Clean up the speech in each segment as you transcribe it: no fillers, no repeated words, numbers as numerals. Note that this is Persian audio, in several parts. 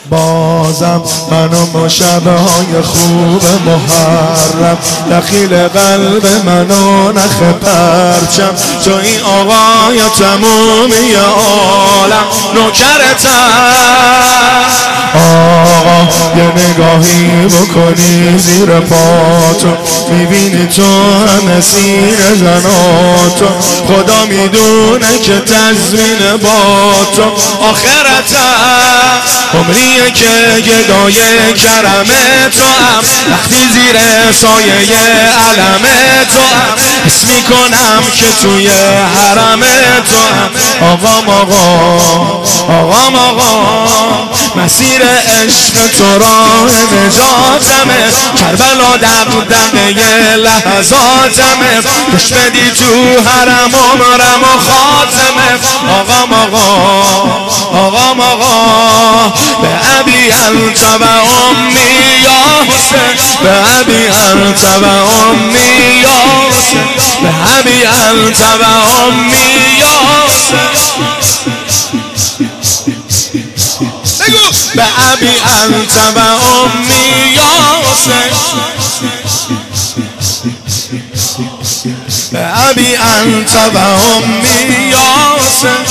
بازم منو با شبهای خوب محرم دخیل قلب منو نخ پرچم توی آقای تمومی عالم نوکرتم. آقا یه نگاهی بکنی زیر پاتو میبینی تو همه سیر زناتو خدا میدونه که تضمین با تو آخرتم. عمریه که گدای کرم تو هم وقتی زیر سایه علم تو هم حس میکنم که توی حرم تو هم آقام مسیر عشق تو راه نجاتمه کربلا دغدغه لحظاتمه کش بدی تو حرم عمرم و خاتمه آقام به ابی انت و امی یا حسین به ابی انت و امی یا حسین به ابی انت و امی یا حسین به ابی انت و امی یا حسین به ابی انت و امی یا حسین.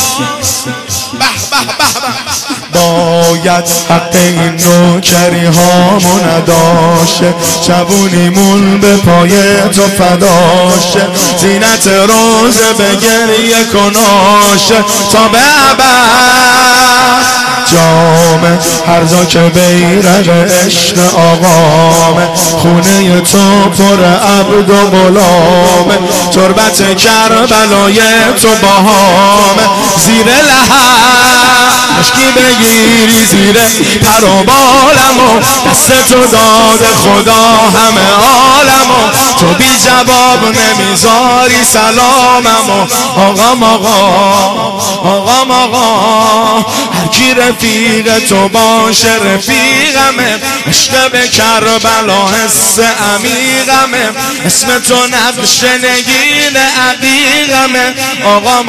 باید حق این نوکری هامو نداشه جوونیمون به پای تو فداشه زینت روزه به گریه کناشه تا به ابد جامه هر جا که بیرق عشق آقامه خونه تو پر عبد و غلامه تربت کربلای تو باهامه زیر لحد مشکی بگیری زیر پر و بالمو دست تو داده خدا همه عالمو تو بی جواب نمیذاری سلاممو آقا هر کی رفیق تو باشه رفیقمه عشق به کربلا حس عمیقمه اسم تو نقش نگین عقیقمه آقام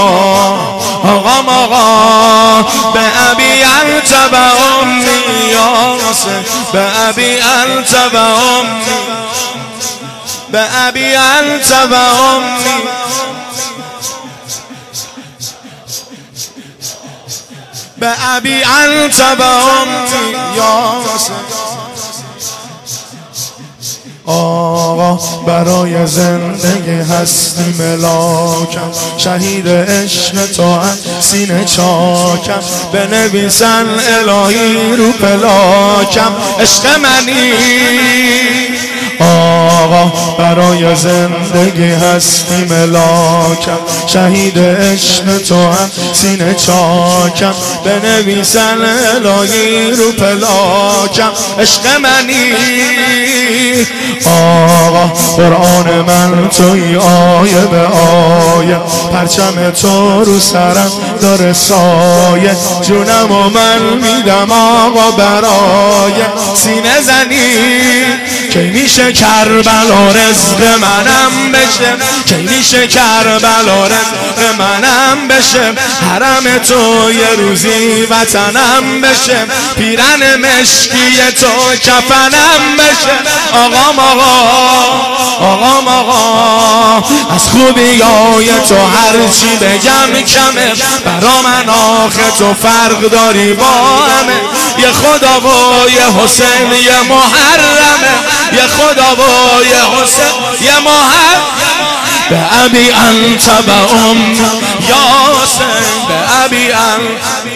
به ابی انت و امی یا حسین به ابی انت و امی به ابی انت و امی به ابی انت و امی یا حسین. آقا برای زندگی هستی ملاکم شهید عشق تو هم سینه چاکم بنویسن الهی رو پلاکم عشق منی. آقا برای زندگی هستی ملاکم شهید عشق تو هم سینه چاکم بنویسن الهی رو پلاکم عشق منی. آقا قرآن من توی آیه به آیه پرچم تو رو سرم داره سایه جونم و من میدم آقا برای سینه زنی کی میشه کربلا رزق منم بشه کی میشه کربلا رزق منم بشه حرم تو یه روزی وطنم بشه پیرن مشکی تو کفنم بشه آقام از خوبیای تو هرچی بگم کمه برا من آخه تو فرق داری با همه یه خدا و یه حسین یه محرمه یه خدا و یه حسین یه محرم به ابی انت و امی یا حسین به ابی انت